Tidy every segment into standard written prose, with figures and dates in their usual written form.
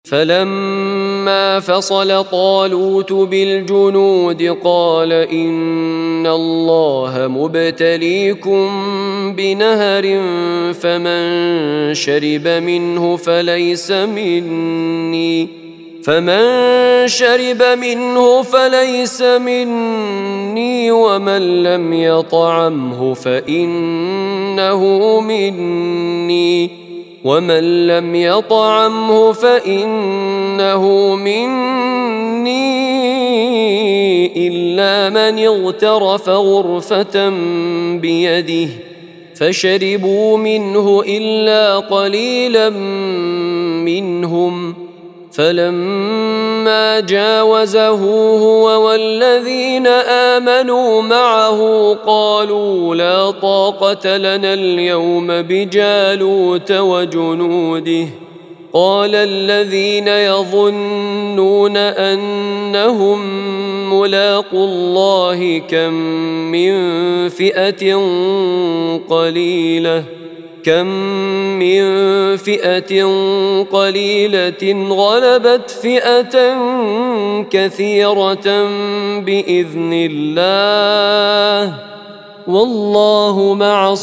فلما فصل طالوت بالجنود قال إن الله مبتليكم بنهر فمن شرب منه فليس مني ومن لم يطعمه فإنه مني إلا من اغترف غرفة بيده فشربوا منه إلا قليلا منهم فلما جاوزه هو والذين آمنوا معه قالوا لا طاقة لنا اليوم بجالوت وجنوده قال الذين يظنون أنهم ملاقو الله كم من فئة قليلة غلبت فئة كثيرة بإذن الله والله مع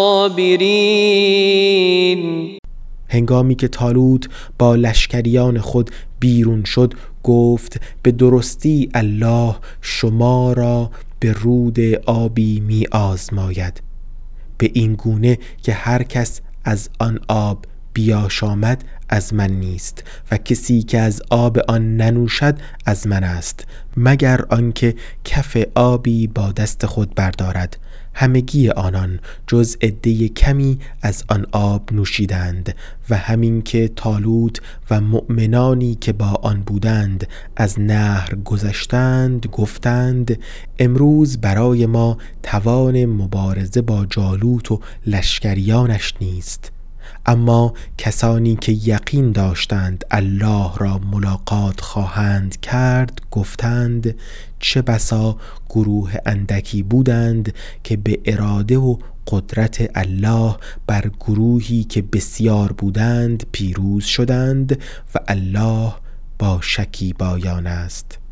الصابرين. هنگامی که طالوت با لشکریان خود بیرون شد گفت به درستی الله شما را به رود آبی می آزماید، به این گونه که هر کس از آن آب بیاشامد از من نیست و کسی که از آب آن ننوشد از من است، مگر آنکه کف آبی با دست خود بردارد. همگی آنان جز عده کمی از آن آب نوشیدند و همین که طالوت و مؤمنانی که با آن بودند از نهر گذشتند گفتند امروز برای ما توان مبارزه با جالوت و لشکریانش نیست. اما کسانی که یقین داشتند الله را ملاقات خواهند کرد گفتند چه بسا گروه اندکی بودند که به اراده و قدرت الله بر گروهی که بسیار بودند پیروز شدند و الله با شکیبایان است.